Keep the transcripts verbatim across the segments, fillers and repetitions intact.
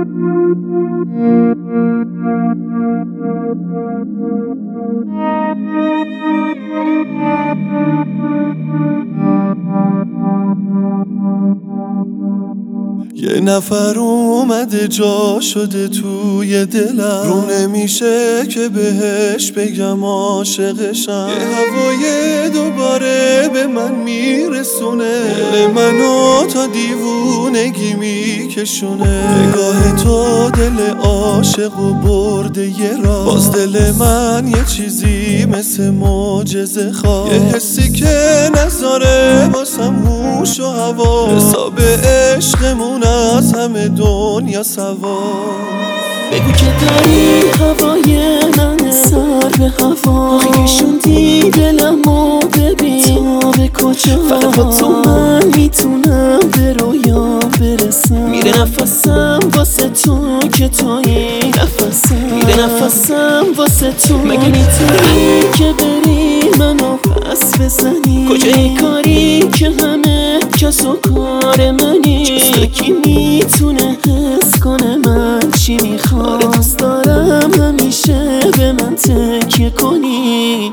یه نفر اومده جا شده توی دلم، رو نمیشه که بهش بگم عاشقشم. یه هوای دوباره به من میرسونه، دل منو تا دیوونگی میکشونه. نگاه تو دل عاشق و برده یه راه، باز دل من یه چیزی مثل معجزه خواه. یه حسی که نذاره واسم هوش و هوا، حساب عشقمون از همه دنیا سوار. بگو که داری هوای منه، سر به هوا خیشوندی دلمو ببین تا به کجا. فقط با تو من میتونم به رویا برسم. میره نفسم واسه تو که توی نفسم، میره نفسم واسه تو. مگه میتونی که بری منو پس بزنی؟ کجای کاری که همه کس و کار منی؟ جز کی میتونه حس کنه من چی میخوام؟ آره دوست دارم همیشه به من تکیه کنی.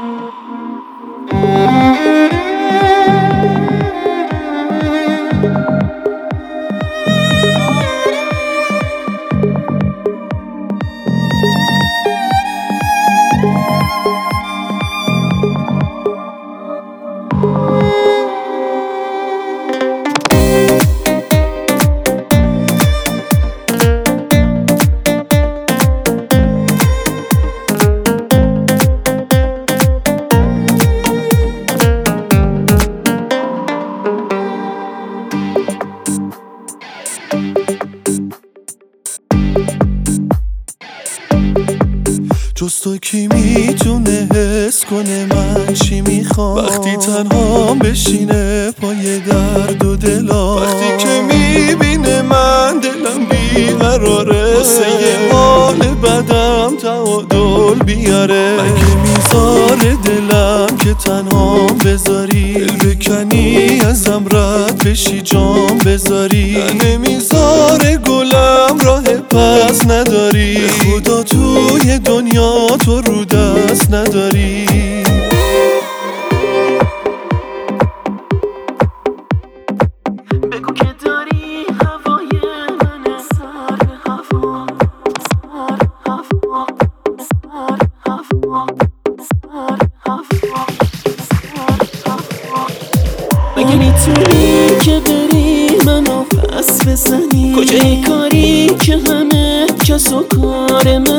جز تو کی میتونه حس کنه من چی میخوام؟ وقتی تنها بشینه پای درد و دلا، وقتی که میبینه من دلم بیقراره، واسه یه حال بدم تعادل بیاره. مگه میذاره دلم که تنها بذاری، دل بکنی ازم رد بشی جام بذاری؟ نمیذاره گلم راه پس نداری، خدا توی دنیا تو رو دست نداری. بگو که داری هوای منه، سر به هوا، سر هوا، سر هوا، سر هوا، سر هوا. مگه میتونی که بری منو پس بزنی؟ کجای کاری که همه کس و کار من